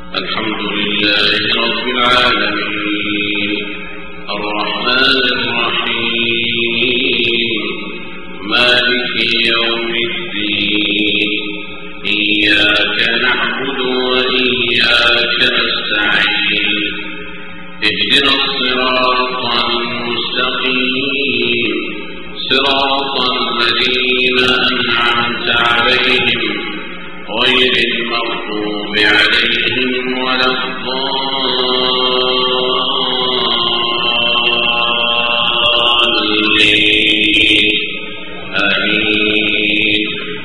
الحمد لله رب العالمين الرحمن الرحيم مالك يوم الدين إياك نعبد وإياك نستعين اهدنا الصراط المستقيم صراط الذين أنعمت عليهم غير المغضوب عليهم ولا الضالين آمين.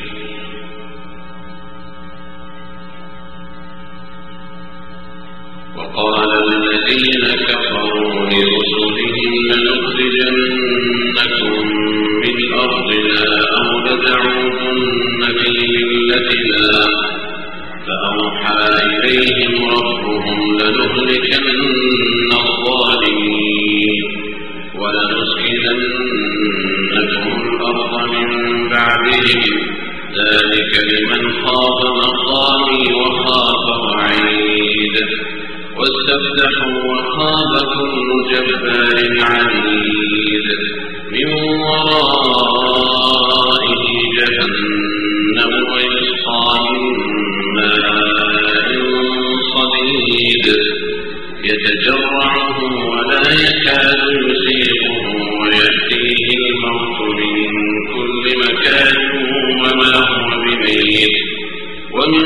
وقال الذين كفروا لرسلهم لنخرجنكم من أرضنا أو لتعودن في ملتنا فأوحى إليهم ربهم لنهلكن الظالمين ولنسكننكم الأرض من بعدهم ذلك لمن خاف مقامي وخاف وعيد واستفتحوا وخاب كل جبار عنيد من ورائه جهنم ويسقى من ماء صديد يتجرعه ولا يكاد يسيغه ويأتيه الموت من كل مكان وما هو بميت ومن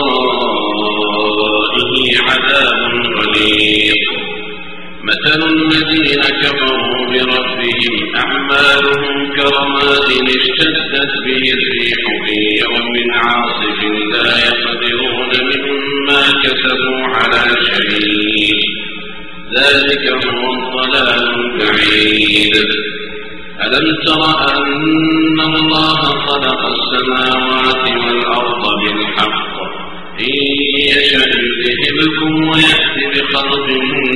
ورائه عذاب غليظ. مثل الذين كفروا بربهم أعمالهم كرماد اشتدت به الريح في يوم عاصف لا يقدرون مما كسبوا على شيء ذلك هو الضلال البعيد. ألم تر أن الله خلق السماوات والأرض بالحق إن يشأ يذهبكم ويأتي بخلق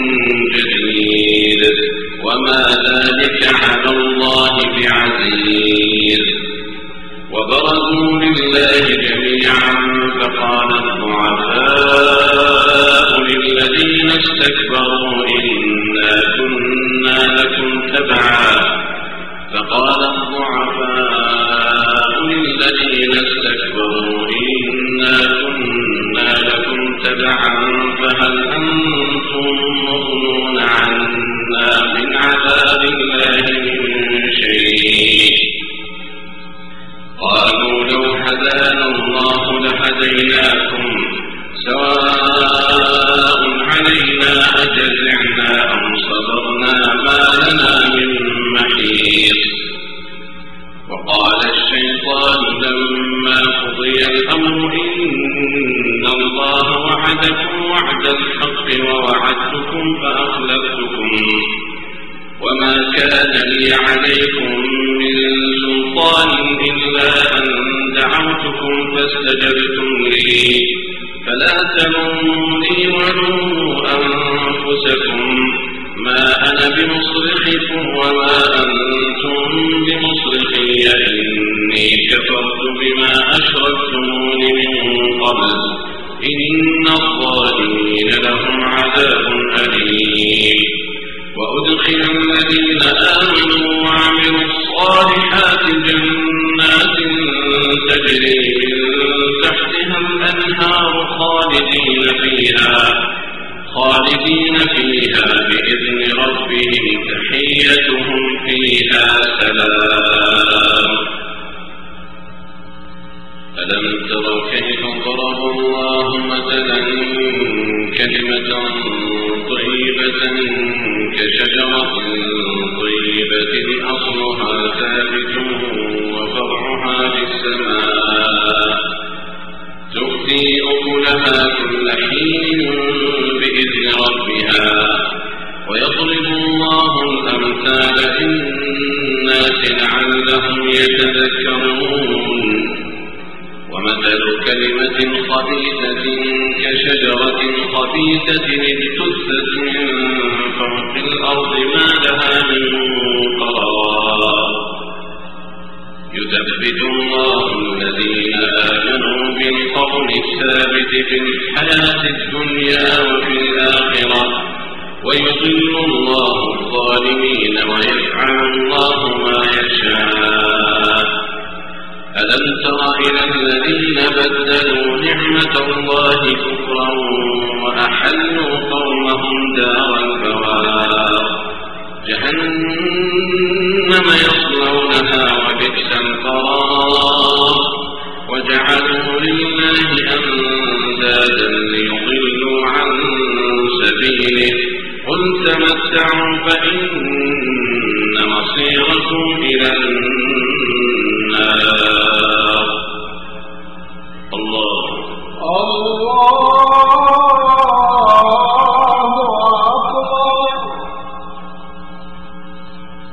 جديد وما ذلك على الله بعزيز. وبرزوا لله جميعا فقال الضعفاء للذين استكبروا إنا كنا لكم تبعا فهل أنتم مغنون عنا من عذاب الله من شيء. قالوا لو هدانا الله لهديناكم سواء علينا أجزعنا أم صبرنا ما لنا من محيص. وقال الشيطان لما قضي الأمر إن الله وعدكم وعد الحق ووعدتكم فأخلفتكم وما كان لي عليكم من سلطان إلا أن دعوتكم فاستجبتم لي فلا تلوموني ولوموا أنفسكم ما أنا بمصرخكم وما أنتم بمصرخي إني كفرت بما أشركتمون من قبل إن الظالمين لهم عذاب أليم. وأدخل الذين آمنوا وعملوا الصالحات جنات تجري من تحتها الأنهار خالدين فيها بإذن ربهم تحيتهم فيها سلام. ألم تروا كيف ضرب الله مثلا كلمة طيبة كشجرة طيبة أصلها ثابت وفرعها في السماء تؤتي أكلها كل حين بإذن ربها ويضرب الله الأمثال للناس لعلهم يتذكرون. ومثل كلمة خبيثة كشجرة خبيثة اجتثت من فوق الأرض ما لها من قرار يثبت الله الذين آمنوا بالقول الثابت في الحياة الدنيا وفي الآخرة ويضل الله الظالمين ويفعل الله ما يشاء. ألم تر إلى الذين بدلوا نعمة الله كفرا وأحلوا قومهم دار البوار جهنم يصلونها